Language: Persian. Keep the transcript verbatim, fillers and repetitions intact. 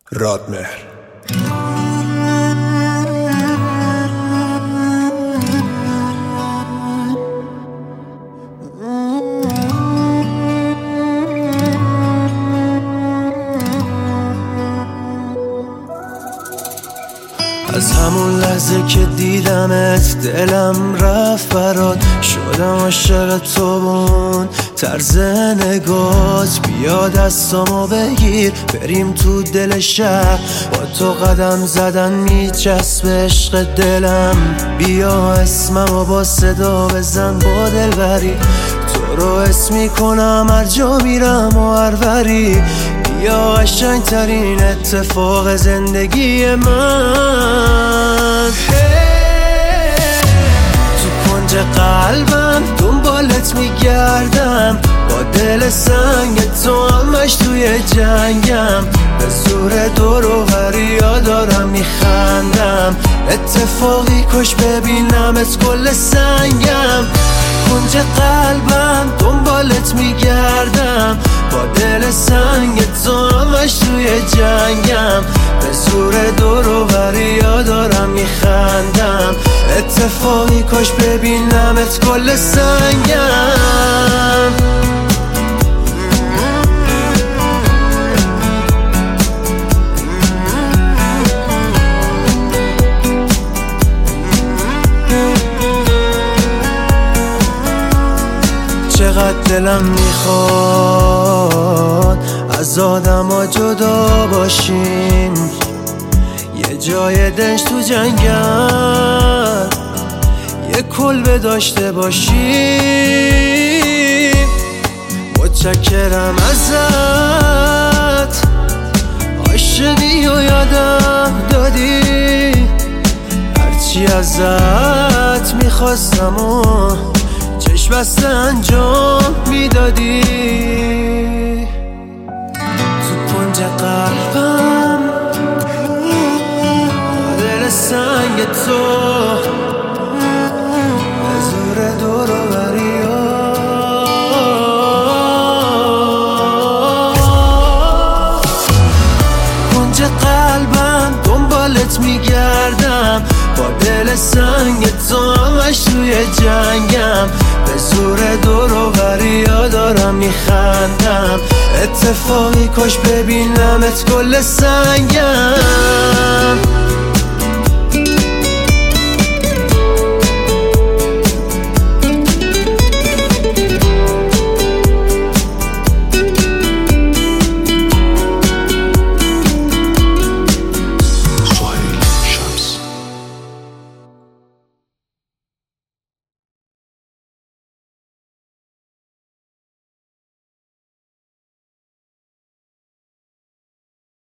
رادمهر. از همون لحظه که دیدمت دلم رفت برات، شدم عاشق تو بون طرز نگات. بیا دستامو بگیر بریم تو دل شهر، با تو قدم زدن میچسب عشق دلم. بیا اسممو با صدا بزن با دلبری، تو رو اسم میکنم هر جا میرم و هر وری. یا قشنگ ترین اتفاق زندگی من، تو کنج قلبم دنبالت میگردم، با دل سنگ تو همش توی جنگم. به زور دور و بریا دارم میخندم، اتفاقی کش ببینمت کل سنگم. کنج قلبم دنبالت میگردم، با دل سنگ تو همش توی جنگم. به زور دور و بریا دارم میخندم، اتفاقی کاش ببینمت کل سنگم. چقدر دلم میخواد از آدم ها جدا باشیم، یه جای دنج تو جنگل یه کلبه داشته باشیم. متشکرم ازت عاشقی و یادم دادی، هرچی ازت میخواستم و چشم بسته انجام میدادی. تو کنج قلبم دل سنگ تو، به زور دور و بریا کنج قلبم دنبالت میگردم، با دل سنگ تو همش توی جنگم. به زور دور و بریا دارم میخندم، اتفاقی کاش ببینمت کل سنگم.